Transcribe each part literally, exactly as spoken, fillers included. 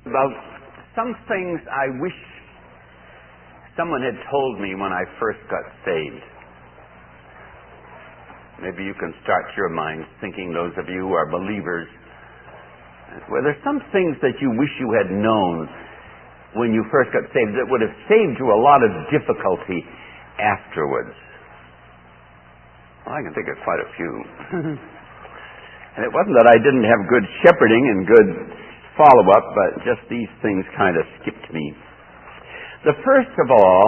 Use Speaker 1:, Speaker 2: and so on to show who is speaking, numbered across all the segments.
Speaker 1: About some things I wish someone had told me when I first got saved. Maybe you can start your minds thinking, those of you who are believers, well, there's some things that you wish you had known when you first got saved that would have saved you a lot of difficulty afterwards. Well, I can think of quite a few. And it wasn't that I didn't have good shepherding and good follow-up, but just these things kind of skipped me. The first of all,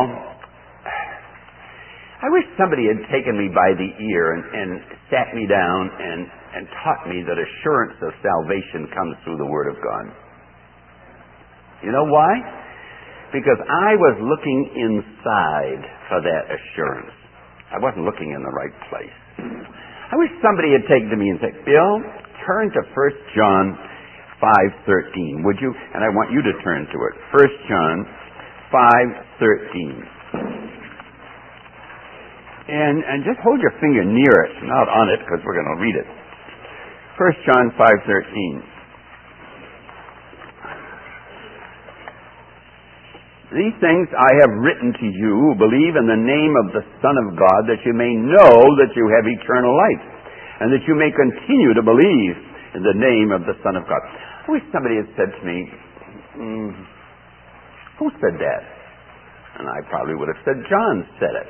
Speaker 1: I wish somebody had taken me by the ear and, and sat me down and, and taught me that assurance of salvation comes through the Word of God. You know why? Because I was looking inside for that assurance. I wasn't looking in the right place. I wish somebody had taken to me and said, Bill, turn to First John five thirteen, would you? And I want you to turn to it. First John five thirteen. And, and just hold your finger near it, not on it, because we're going to read it. First John five thirteen. These things I have written to you who believe in the name of the Son of God, that you may know that you have eternal life, and that you may continue to believe in the name of the Son of God. I wish somebody had said to me, mm, who said that? And I probably would have said, John said it.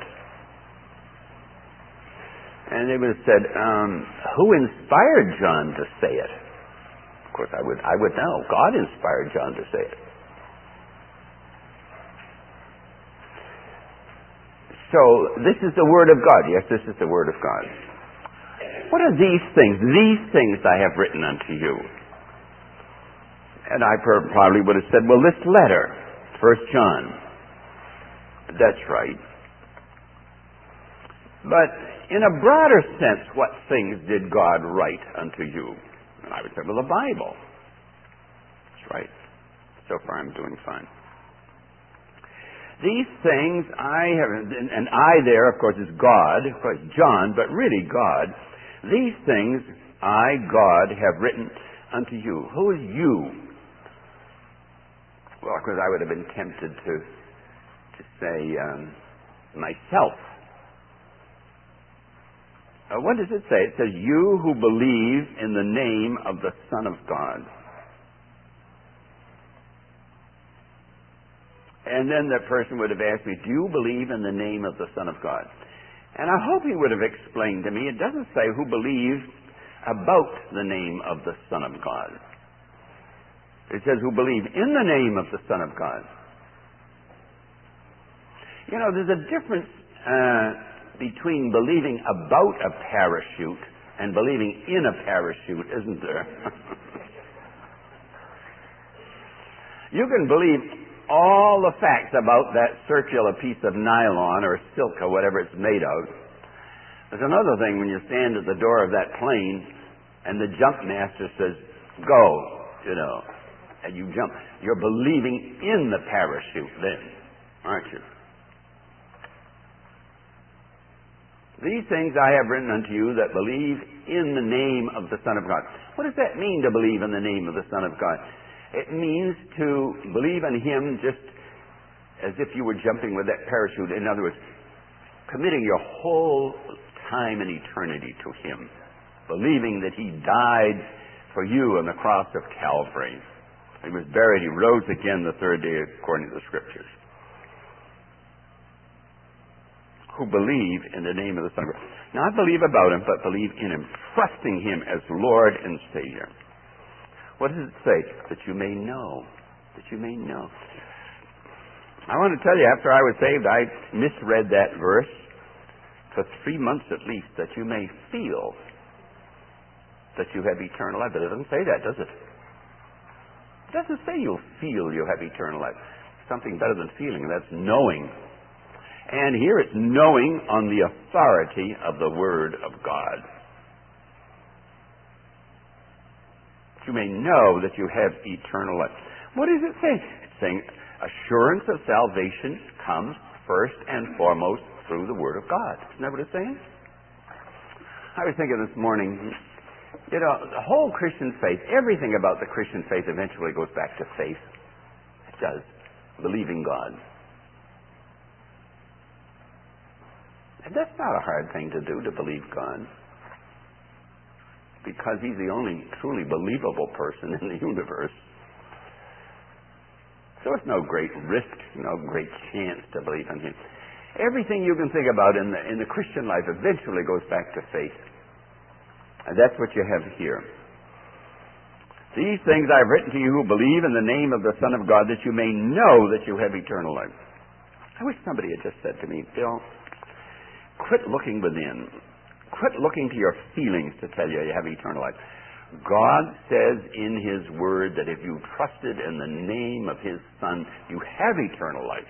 Speaker 1: And they would have said, um, who inspired John to say it? Of course, I would, I would know. God inspired John to say it. So, this is the Word of God. Yes, this is the Word of God. What are these things? These things I have written unto you. And I probably would have said, well, this letter, First John. That's right. But in a broader sense, what things did God write unto you? And I would say, well, the Bible. That's right. So far I'm doing fine. These things I have, and I there, of course, is God, of course, John, but really God. These things I, God, have written unto you. Who is you? Well, of course, I would have been tempted to, to say um, myself. Uh, what does it say? It says, you who believe in the name of the Son of God. And then that person would have asked me, do you believe in the name of the Son of God? And I hope he would have explained to me, it doesn't say who believes about the name of the Son of God. It says who believe in the name of the Son of God. You know, there's a difference uh, between believing about a parachute and believing in a parachute, isn't there? You can believe all the facts about that circular piece of nylon or silk or whatever it's made of. There's another thing when you stand at the door of that plane and the jump master says, go, you know, and you jump. You're believing in the parachute then, aren't you? These things I have written unto you that believe in the name of the Son of God. What does that mean to believe in the name of the Son of God? It means to believe in Him just as if you were jumping with that parachute. In other words, committing your whole time and eternity to Him. Believing that He died for you on the cross of Calvary. He was buried. He rose again the third day according to the Scriptures. Who believe in the name of the Son of God. Not believe about Him, but believe in Him. Trusting Him as Lord and Savior. What does it say? That you may know. That you may know. I want to tell you, after I was saved, I misread that verse for three months at least, that you may feel that you have eternal life. But it doesn't say that, does it? It doesn't say you'll feel you have eternal life. Something better than feeling, and that's knowing. And here it's knowing on the authority of the Word of God. You may know that you have eternal life. What does it say? It's saying assurance of salvation comes first and foremost through the Word of God. Isn't that what it's saying? I was thinking this morning, You know, the whole Christian faith, everything about the Christian faith eventually goes back to faith. It does. Believing God. And that's not a hard thing to do, to believe God. Because He's the only truly believable person in the universe. So it's no great risk, no great chance to believe in Him. Everything you can think about in the, in the Christian life eventually goes back to faith. And that's what you have here. These things I have written to you who believe in the name of the Son of God, that you may know that you have eternal life. I wish somebody had just said to me, Bill, quit looking within. Quit looking to your feelings to tell you you have eternal life. God says in His Word that if you trusted in the name of His Son, you have eternal life.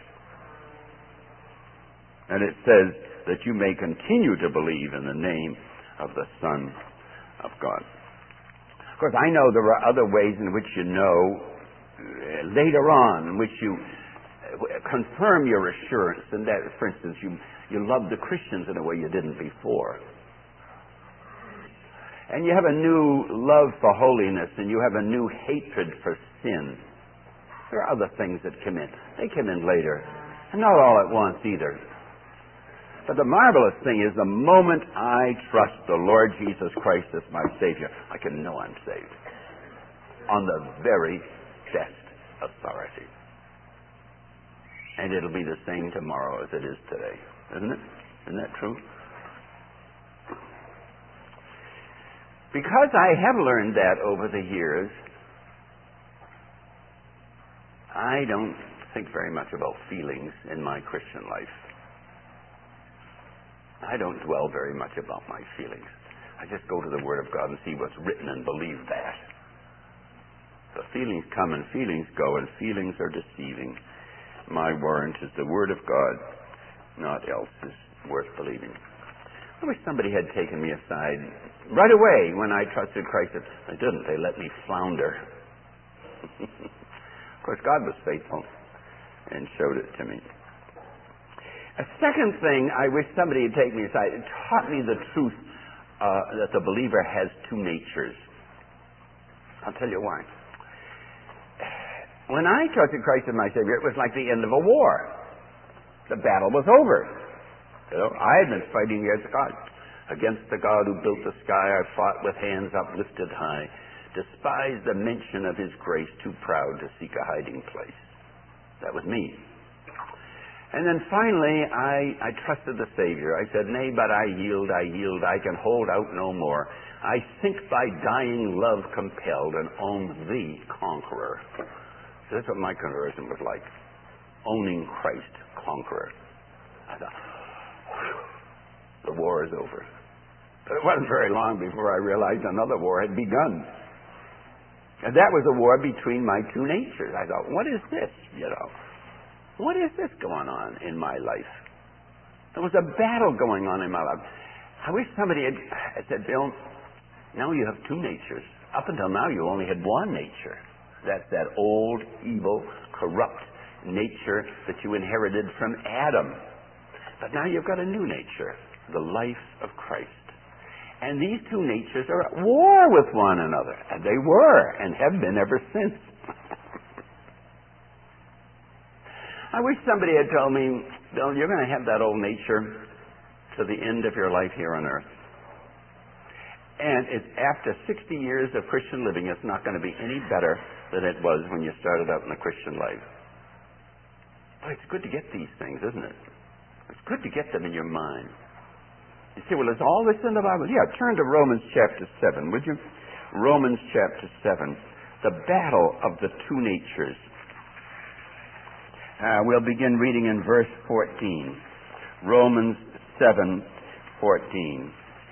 Speaker 1: And it says that you may continue to believe in the name of the Son of God. Of course, I know there are other ways in which you know uh, later on, in which you uh, confirm your assurance. And that, for instance, you, you love the Christians in a way you didn't before. And you have a new love for holiness, and you have a new hatred for sin. There are other things that come in. They come in later, and not all at once either. But the marvelous thing is, the moment I trust the Lord Jesus Christ as my Savior, I can know I'm saved. On the very best authority. And it'll be the same tomorrow as it is today. Isn't it? Isn't that true? Because I have learned that over the years, I don't think very much about feelings in my Christian life. I don't dwell very much about my feelings. I just go to the Word of God and see what's written and believe that. The feelings come and feelings go, and feelings are deceiving. My warrant is the Word of God. Naught else is worth believing. I wish somebody had taken me aside right away when I trusted Christ. They didn't. They let me flounder. Of course, God was faithful and showed it to me. A second thing, I wish somebody had taken me aside. It taught me the truth uh, that the believer has two natures. I'll tell you why. When I trusted Christ as my Savior, it was like the end of a war. The battle was over. You know, I had been fighting against God. Against the God who built the sky, I fought with hands uplifted high. Despised the mention of His grace, too proud to seek a hiding place. That was me. And then finally, I, I trusted the Savior. I said, nay, but I yield, I yield, I can hold out no more. I think by dying love compelled and own the conqueror. So that's what my conversion was like. Owning Christ, conqueror. I thought, whew, the war is over. But it wasn't very long before I realized another war had begun. And that was a war between my two natures. I thought, what is this, you know? What is this going on in my life? There was a battle going on in my life. I wish somebody had, had said, Bill, now you have two natures. Up until now you only had one nature. That's that old, evil, corrupt nature that you inherited from Adam. But now you've got a new nature, the life of Christ. And these two natures are at war with one another. And they were and have been ever since. I wish somebody had told me, Bill, you're going to have that old nature to the end of your life here on earth. And it's after sixty years of Christian living, it's not going to be any better than it was when you started out in the Christian life. But it's good to get these things, isn't it? It's good to get them in your mind. You say, well, is all this in the Bible? Yeah, turn to Romans chapter seven, would you? Romans chapter seven. The battle of the two natures. Uh, we'll begin reading in verse fourteen. Romans seven fourteen.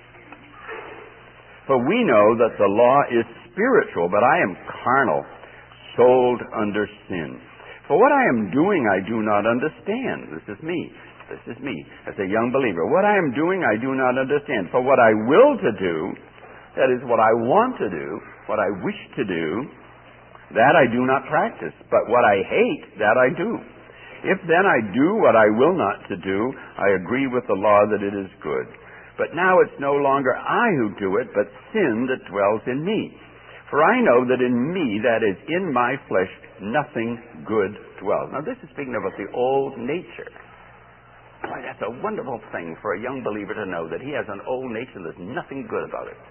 Speaker 1: For we know that the law is spiritual, but I am carnal, sold under sin. For what I am doing I do not understand. This is me. This is me as a young believer. What I am doing I do not understand. For what I will to do, that is what I want to do, what I wish to do, that I do not practice. But what I hate, that I do. If then I do what I will not to do, I agree with the law that it is good. But now it's no longer I who do it, but sin that dwells in me. For I know that in me, that is, in my flesh, nothing good dwells. Now this is speaking about the old nature. Boy, that's a wonderful thing for a young believer to know, that he has an old nature and there's nothing good about it.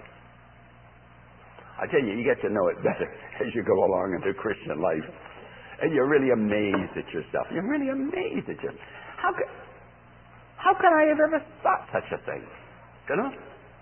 Speaker 1: I tell you, you get to know it better as you go along into Christian life. And you're really amazed at yourself. You're really amazed at yourself. How could, how could I have ever thought such a thing? You know?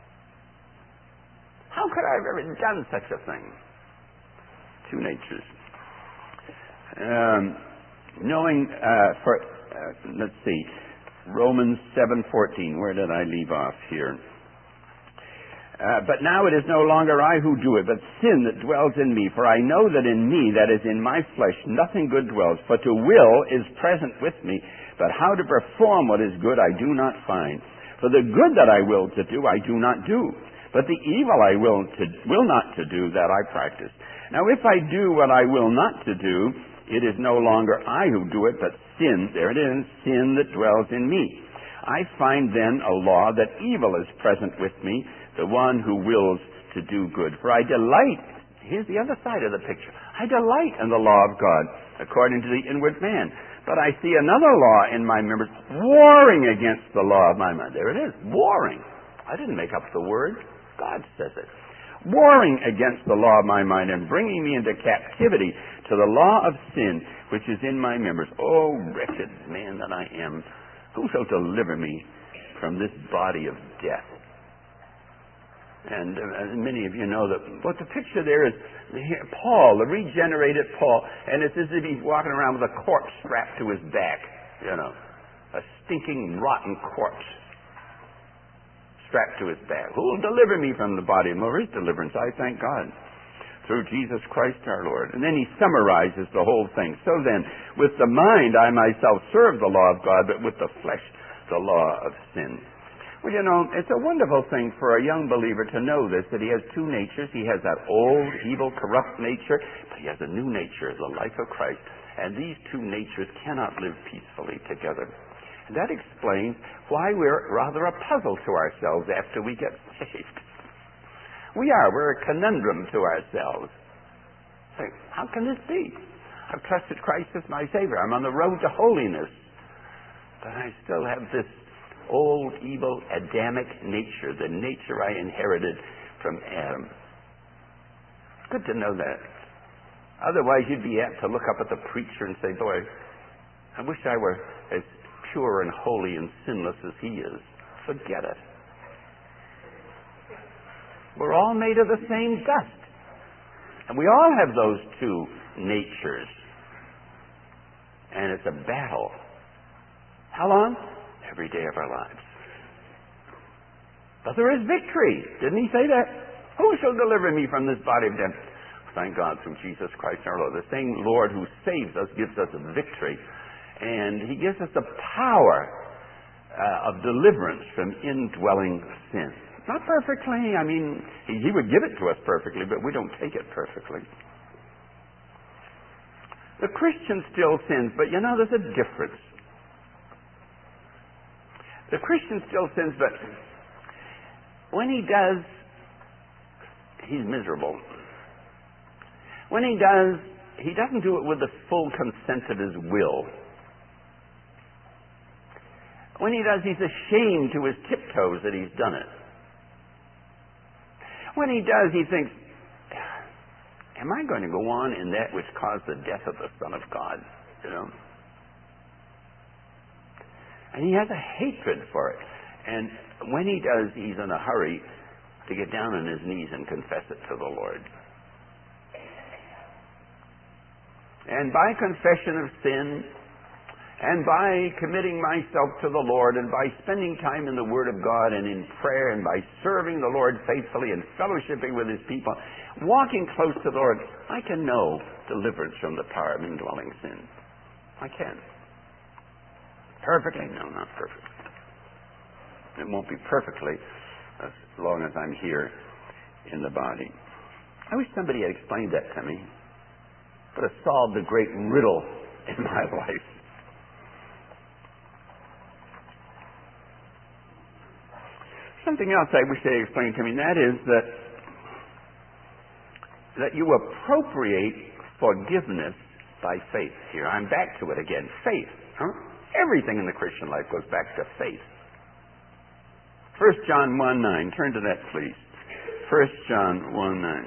Speaker 1: How could I have ever done such a thing? Two natures. Um, knowing, uh, for, uh, let's see, Romans seven fourteen. Where did I leave off here? Uh, but now it is no longer I who do it, but sin that dwells in me. For I know that in me, that is in my flesh, nothing good dwells. For to will is present with me, but how to perform what is good I do not find. For the good that I will to do, I do not do. But the evil I will, to, will not to do, that I practice. Now if I do what I will not to do, it is no longer I who do it, but sin, there it is, sin that dwells in me. I find then a law that evil is present with me, the one who wills to do good. For I delight, here's the other side of the picture, I delight in the law of God, according to the inward man. But I see another law in my members, warring against the law of my mind. There it is, warring. I didn't make up the word. God says it. Warring against the law of my mind and bringing me into captivity to the law of sin, which is in my members. Oh, wretched man that I am, who shall deliver me from this body of death? And uh, many of you know that what the picture there is, here, Paul, the regenerated Paul, and it's as if he's walking around with a corpse strapped to his back, you know, a stinking, rotten corpse strapped to his back. Who will deliver me from the body? Well, there is deliverance, I thank God, through Jesus Christ our Lord. And then he summarizes the whole thing. So then, with the mind I myself serve the law of God, but with the flesh the law of sin. Well, you know, it's a wonderful thing for a young believer to know this, that he has two natures. He has that old, evil, corrupt nature, but he has a new nature, the life of Christ. And these two natures cannot live peacefully together. And that explains why we're rather a puzzle to ourselves after we get saved. We are. We're a conundrum to ourselves. So, how can this be? I've trusted Christ as my Savior. I'm on the road to holiness. But I still have this old, evil, Adamic nature, the nature I inherited from Adam. Good to know that. Otherwise, you'd be apt to look up at the preacher and say, boy, I wish I were as pure and holy and sinless as he is. Forget it. We're all made of the same dust. And we all have those two natures. And it's a battle. How long? Every day of our lives. But there is victory. Didn't he say that? Who shall deliver me from this body of death? Thank God through Jesus Christ our Lord. The same Lord who saves us gives us a victory. And he gives us the power uh, of deliverance from indwelling sin. Not perfectly. I mean, he, he would give it to us perfectly, but we don't take it perfectly. The Christian still sins, but you know, there's a difference. The Christian still sins, but when he does, he's miserable. When he does, he doesn't do it with the full consent of his will. When he does, he's ashamed to his tiptoes that he's done it. When he does, he thinks, am I going to go on in that which caused the death of the Son of God? You know? And he has a hatred for it. And when he does, he's in a hurry to get down on his knees and confess it to the Lord. And by confession of sin, and by committing myself to the Lord, and by spending time in the Word of God and in prayer, and by serving the Lord faithfully and fellowshipping with His people, walking close to the Lord, I can know deliverance from the power of indwelling sin. I can. Perfectly? No, not perfectly. It won't be perfectly as long as I'm here in the body. I wish somebody had explained that to me. But it solved a great riddle in my life. Something something else I wish they explained to me, and that is that that you appropriate forgiveness by faith. Here, I'm back to it again. Faith. Huh? Everything in the Christian life goes back to faith. First John one nine. Turn to that, please. First John one nine.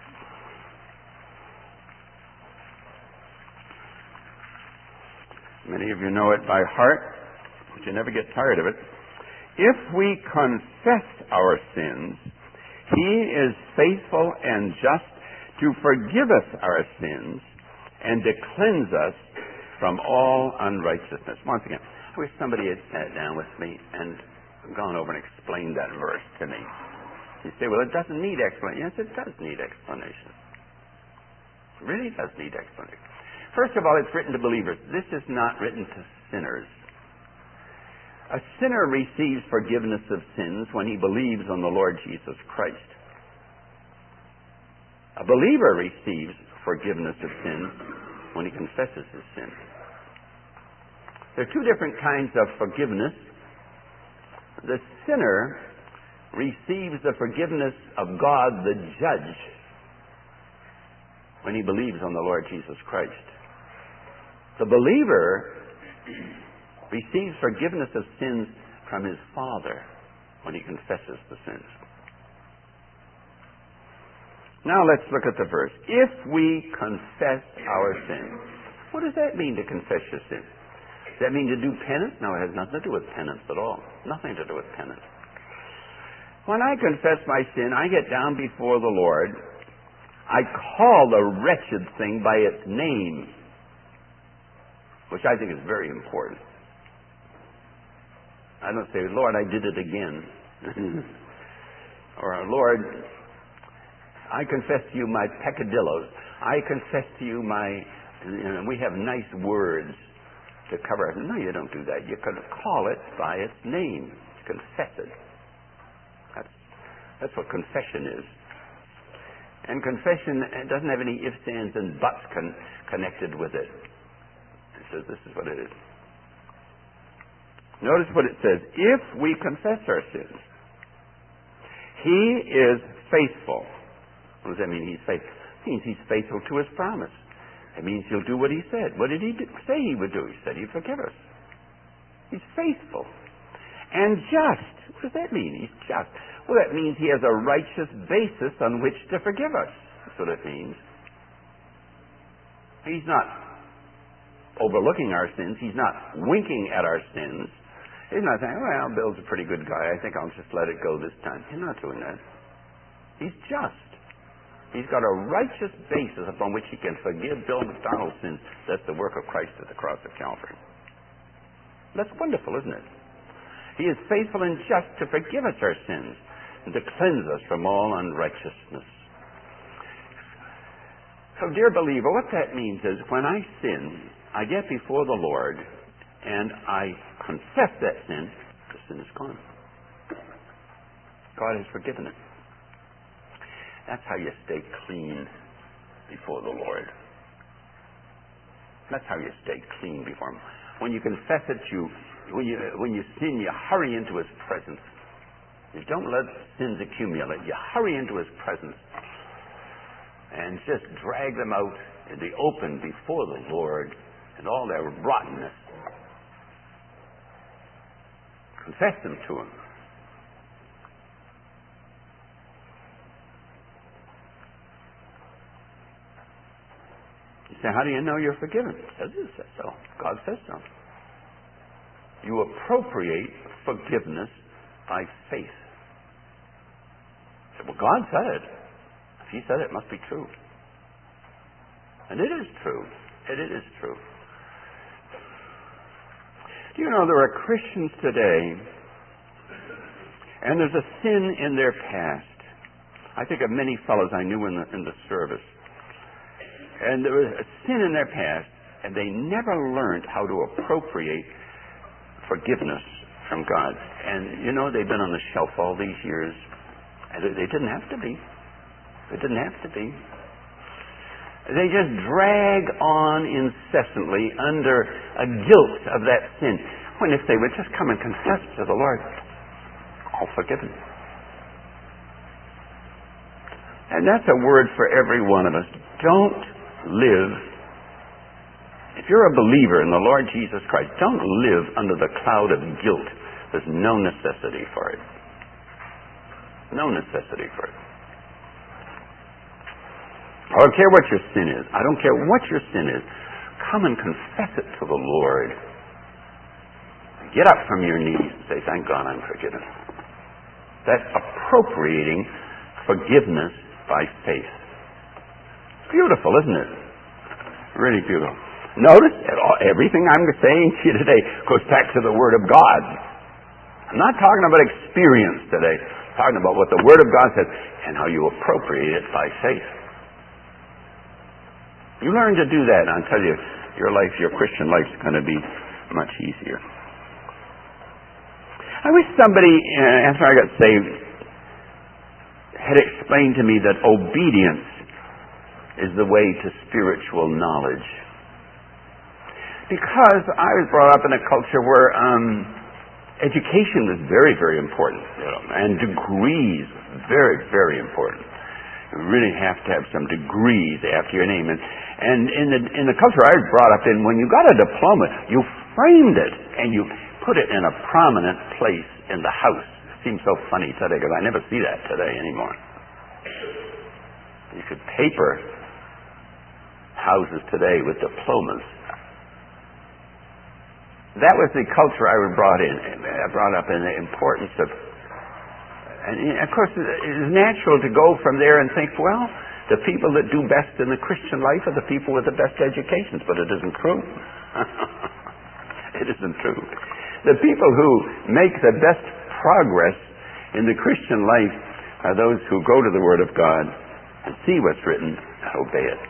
Speaker 1: Many of you know it by heart, but you never get tired of it. If we confess our sins, He is faithful and just to forgive us our sins and to cleanse us from all unrighteousness. Once again, I wish somebody had sat down with me and gone over and explained that verse to me. You say, well, it doesn't need explanation. Yes, it does need explanation. It really does need explanation. First of all, it's written to believers. This is not written to sinners. A sinner receives forgiveness of sins when he believes on the Lord Jesus Christ. A believer receives forgiveness of sins when he confesses his sin. There are two different kinds of forgiveness. The sinner receives the forgiveness of God, the judge, when he believes on the Lord Jesus Christ. The believer receives forgiveness of sins from his Father when he confesses the sins. Now let's look at the verse. If we confess our sins. What does that mean, to confess your sins? Does that mean to do penance? No, it has nothing to do with penance at all. Nothing to do with penance. When I confess my sin, I get down before the Lord. I call the wretched thing by its name, which I think is very important. I don't say, Lord, I did it again. Or, Lord, I confess to you my peccadillos. I confess to you my, you know, we have nice words to cover it. No, you don't do that. You can call it by its name. Confess it. That's, that's what confession is. And confession doesn't have any ifs, ands, and buts con- connected with it. It says this is what it is. Notice what it says. If we confess our sins, He is faithful. What does that mean, He's faithful? It means He's faithful to His promise. It means He'll do what He said. What did He do? say He would do? He said He'd forgive us. He's faithful. And just. What does that mean? He's just. Well, that means He has a righteous basis on which to forgive us. That's what it means. He's not overlooking our sins. He's not winking at our sins. He's not saying, well, Bill's a pretty good guy. I think I'll just let it go this time. He's not doing that. He's just. He's got a righteous basis upon which He can forgive Bill McDonald's sins. That's the work of Christ at the cross of Calvary. That's wonderful, isn't it? He is faithful and just to forgive us our sins and to cleanse us from all unrighteousness. So, dear believer, what that means is when I sin, I get before the Lord and I confess that sin, the sin is gone. God has forgiven it. That's how you stay clean before the Lord. That's how you stay clean before Him. When you confess it, you when you when you sin, you hurry into His presence. You don't let sins accumulate. You hurry into His presence and just drag them out in the open before the Lord and all their rottenness. Confess them to Him. You say, how do you know you're forgiven? It says it says so. God says so. You appropriate forgiveness by faith. You say, well, God said it. If He said it, it must be true. And it is true. And it is true. Do you know there are Christians today, and there's a sin in their past. I think of many fellows I knew in the, in the service. And there was a sin in their past, and they never learned how to appropriate forgiveness from God. And, you know, they've been on the shelf all these years. And they didn't have to be. They didn't have to be. They just drag on incessantly under a guilt of that sin. When if they would just come and confess to the Lord, all forgiven. And that's a word for every one of us. Don't live, if you're a believer in the Lord Jesus Christ, don't live under the cloud of guilt. There's no necessity for it. No necessity for it. I don't care what your sin is. I don't care what your sin is. Come and confess it to the Lord. Get up from your knees and say, thank God I'm forgiven. That's appropriating forgiveness by faith. It's beautiful, isn't it? Really beautiful. Notice that everything I'm saying to you today goes back to the Word of God. I'm not talking about experience today. I'm talking about what the Word of God says and how you appropriate it by faith. You learn to do that, and I'll tell you, your life, your Christian life is going to be much easier. I wish somebody, uh, after I got saved, had explained to me that obedience is the way to spiritual knowledge. Because I was brought up in a culture where um, education was very, very important, you know, and degrees very, very important. You really have to have some degrees after your name. And, and in the in the culture I was brought up in, when you got a diploma, you framed it and you put it in a prominent place in the house. It seems so funny today because I never see that today anymore. You could paper houses today with diplomas. That was the culture I was brought in, brought up in, the importance of. And of course, it's natural to go from there and think, well, the people that do best in the Christian life are the people with the best educations, but it isn't true. It isn't true. The people who make the best progress in the Christian life are those who go to the Word of God and see what's written and obey it.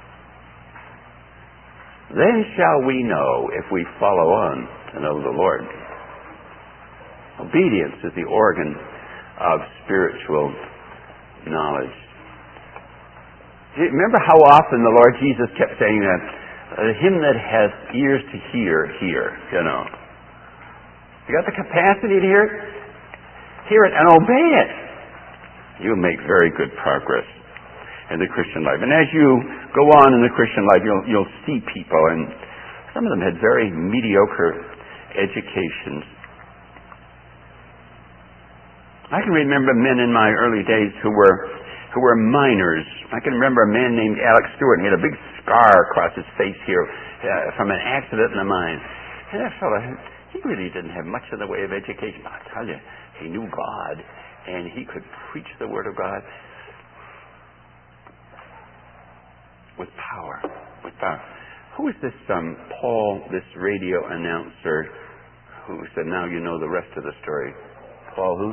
Speaker 1: Then shall we know if we follow on to know the Lord. Obedience is the organ of spiritual knowledge. Remember how often the Lord Jesus kept saying that, uh, him that has ears to hear, hear, you know. You got the capacity to hear it? Hear it and obey it. You'll make very good progress in the Christian life. And as you go on in the Christian life, you'll, you'll see people, and some of them had very mediocre educations. I can remember men in my early days who were who were miners. I can remember a man named Alex Stewart, and he had a big scar across his face here uh, from an accident in the mine. And that fellow, he really didn't have much in the way of education. But I tell you, he knew God, and he could preach the Word of God with power. With power. Who is this um, Paul, this radio announcer, who said, now you know the rest of the story? Paul who?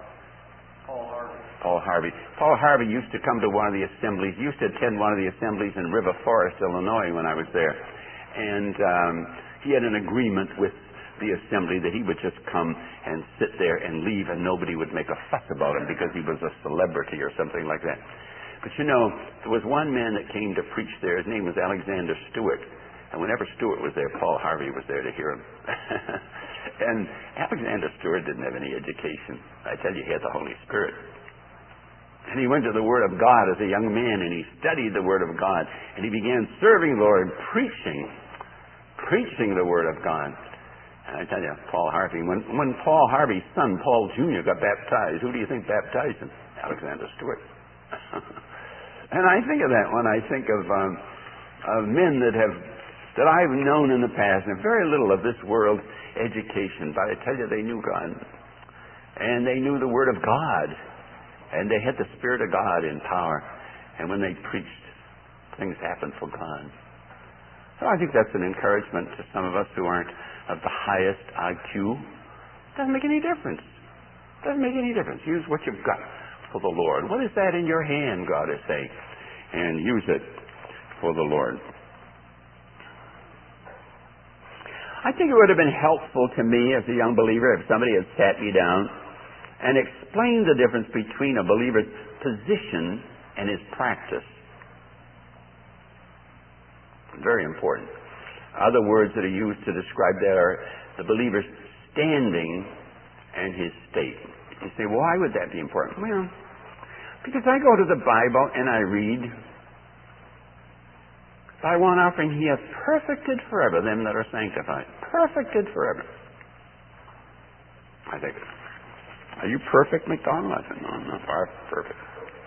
Speaker 1: Paul Harvey. Paul Harvey used to come to one of the assemblies, used to attend one of the assemblies in River Forest, Illinois, when I was there. And um, he had an agreement with the assembly that he would just come and sit there and leave and nobody would make a fuss about him because he was a celebrity or something like that. But you know, there was one man that came to preach there. His name was Alexander Stewart. And whenever Stewart was there, Paul Harvey was there to hear him. And Alexander Stewart didn't have any education. I tell you, he had the Holy Spirit. And he went to the Word of God as a young man, and he studied the Word of God. And he began serving the Lord, preaching, preaching the Word of God. And I tell you, Paul Harvey, when, when Paul Harvey's son, Paul Junior, got baptized, who do you think baptized him? Alexander Stewart. And I think of that when I think of, um, of men that have, that I've known in the past, and very little of this world education, but I tell you, they knew God. And they knew the Word of God. And they had the Spirit of God in power. And when they preached, things happened for God. So I think that's an encouragement to some of us who aren't of the highest I Q. Doesn't make any difference. Doesn't make any difference. Use what you've got for the Lord. What is that in your hand, God is saying? And use it for the Lord. I think it would have been helpful to me as a young believer if somebody had sat me down and explain the difference between a believer's position and his practice. Very important. Other words that are used to describe that are the believer's standing and his state. You say, why would that be important? Well, Because I go to the Bible and I read, by one offering he hath perfected forever them that are sanctified. Perfected forever. I think, are you perfect, McDonald? I said, no, I'm not far perfect.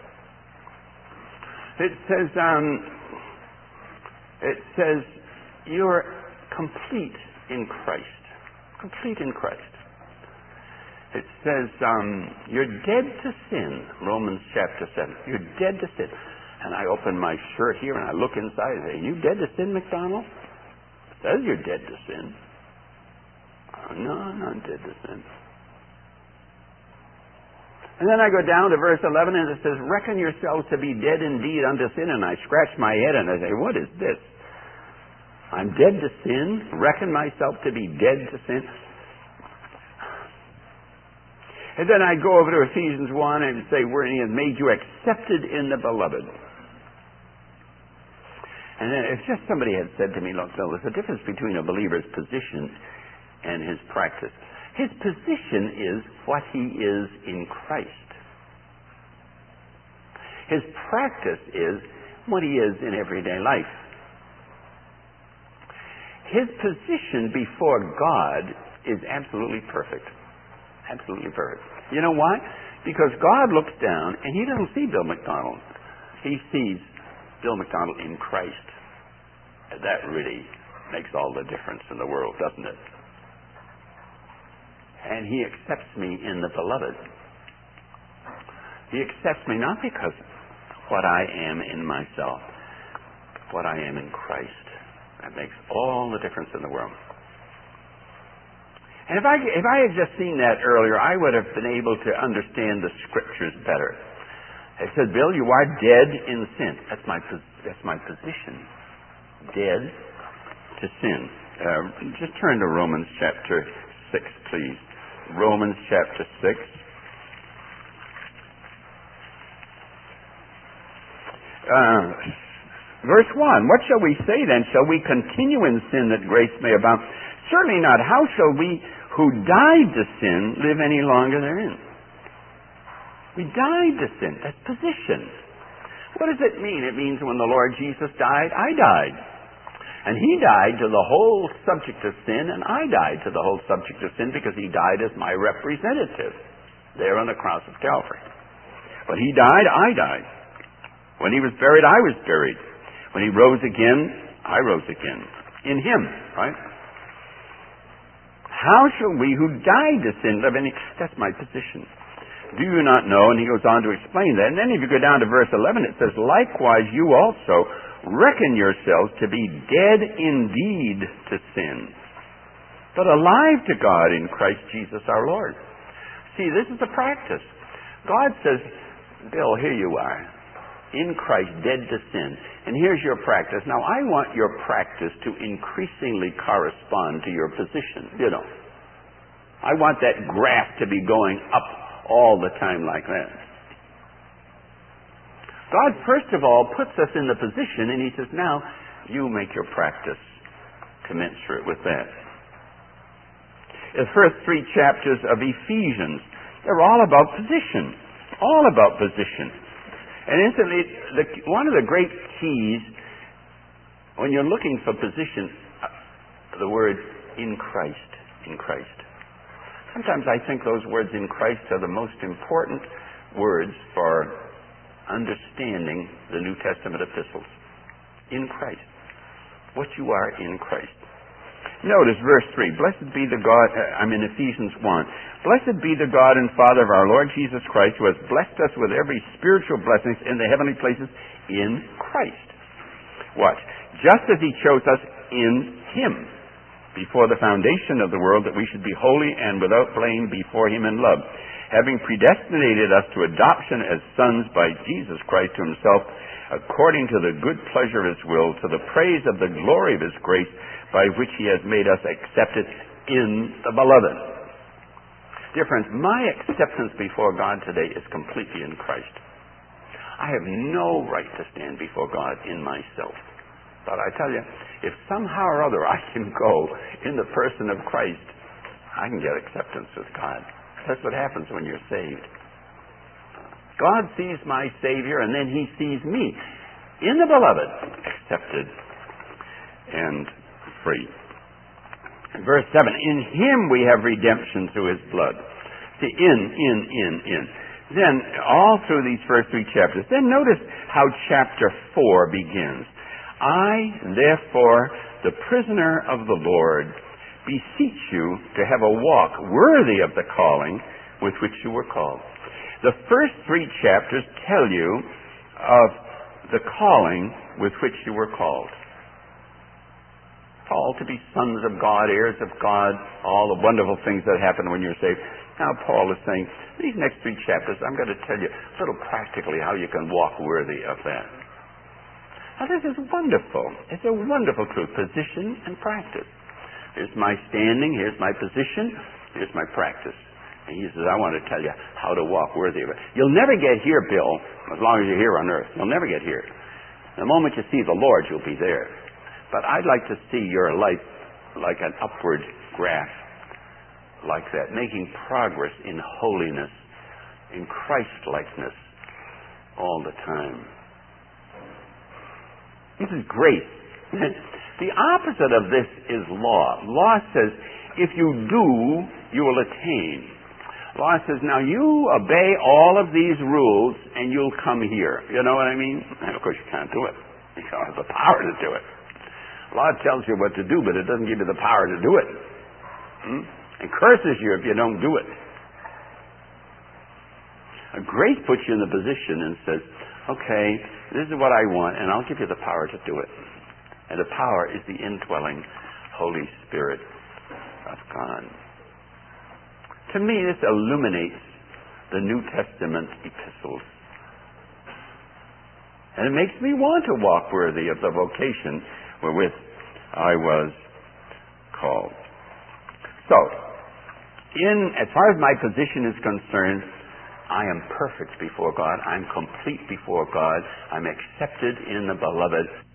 Speaker 1: It says, um, it says, you're complete in Christ. Complete in Christ. It says, um, you're dead to sin, Romans chapter seven. You're dead to sin. And I open my shirt here and I look inside and say, are you dead to sin, McDonald? It says you're dead to sin. Oh, no, I'm not dead to sin. And then I go down to verse eleven and it says, reckon yourselves to be dead indeed unto sin. And I scratch my head and I say, what is this? I'm dead to sin, reckon myself to be dead to sin. And then I go over to Ephesians one and say, where he has made you accepted in the beloved. And then if just somebody had said to me, look, Bill, there's a difference between a believer's position and his practice. His position is what he is in Christ. His practice is what he is in everyday life. His position before God is absolutely perfect. Absolutely perfect. You know why? Because God looks down and he doesn't see Bill McDonald. He sees Bill McDonald in Christ. And that really makes all the difference in the world, doesn't it? And he accepts me in the beloved. He accepts me not because of what I am in myself, what I am in Christ. That makes all the difference in the world. And if I, if I had just seen that earlier, I would have been able to understand the scriptures better. It said, Bill, you are dead in sin. That's my, that's my position. Dead to sin. Uh, just turn to Romans chapter six, please. Romans chapter six. Uh, verse one. What shall we say then? Shall we continue in sin that grace may abound? Certainly not. How shall we who died to sin live any longer therein? We died to sin. That's position. What does it mean? It means when the Lord Jesus died, I died. And he died to the whole subject of sin, and I died to the whole subject of sin because he died as my representative there on the cross of Calvary. When he died, I died. When he was buried, I was buried. When he rose again, I rose again. In him, right? How shall we who died to sin live any... That's my position. Do you not know? And he goes on to explain that. And then if you go down to verse eleven, it says, likewise you also reckon yourselves to be dead indeed to sin, but alive to God in Christ Jesus our Lord. See, this is the practice. God says, Bill, here you are, in Christ, dead to sin. And here's your practice. Now, I want your practice to increasingly correspond to your position, you know. I want that graph to be going up all the time like that. God, first of all, puts us in the position, and he says, now, you make your practice commensurate with that. The first three chapters of Ephesians, they're all about position. All about position. And instantly, the, one of the great keys when you're looking for position, uh, the word in Christ, in Christ. Sometimes I think those words in Christ are the most important words for understanding the New Testament epistles. In Christ. What you are in Christ. Notice verse three. Blessed be the God, uh, I'm in Ephesians one. Blessed be the God and Father of our Lord Jesus Christ, who has blessed us with every spiritual blessing in the heavenly places in Christ. Watch. Just as he chose us in him before the foundation of the world, that we should be holy and without blame before him in love, having predestinated us to adoption as sons by Jesus Christ to himself, according to the good pleasure of his will, to the praise of the glory of his grace, by which he has made us accepted in the beloved. Dear friends, my acceptance before God today is completely in Christ. I have no right to stand before God in myself. But I tell you, if somehow or other I can go in the person of Christ, I can get acceptance with God. That's what happens when you're saved. God sees my Savior, and then he sees me in the beloved, accepted and free. Verse seven, in him we have redemption through his blood. See, in, in, in, in. Then, all through these first three chapters, then notice how chapter four begins. I, therefore, the prisoner of the Lord, beseech you to have a walk worthy of the calling with which you were called. The first three chapters tell you of the calling with which you were called. Called to be sons of God, heirs of God, all the wonderful things that happen when you're saved. Now Paul is saying, these next three chapters, I'm going to tell you a little practically how you can walk worthy of that. Now this is wonderful. It's a wonderful truth. Position and practice. Here's my standing, here's my position, here's my practice. And he says, I want to tell you how to walk worthy of it. You'll never get here, Bill, as long as you're here on earth. You'll never get here. The moment you see the Lord, you'll be there. But I'd like to see your life like an upward graph, like that, making progress in holiness, in Christ-likeness all the time. This is grace. The opposite of this is law. Law says, if you do, you will attain. Law says, now you obey all of these rules and you'll come here. You know what I mean? And of course you can't do it. You don't have the power to do it. Law tells you what to do, but it doesn't give you the power to do it. Hmm? And curses you if you don't do it. A grace puts you in the position and says, okay, this is what I want, and I'll give you the power to do it. And the power is the indwelling Holy Spirit of God. To me, this illuminates the New Testament epistles. And it makes me want to walk worthy of the vocation wherewith I was called. So, in as far as my position is concerned, I am perfect before God. I'm complete before God. I'm accepted in the beloved.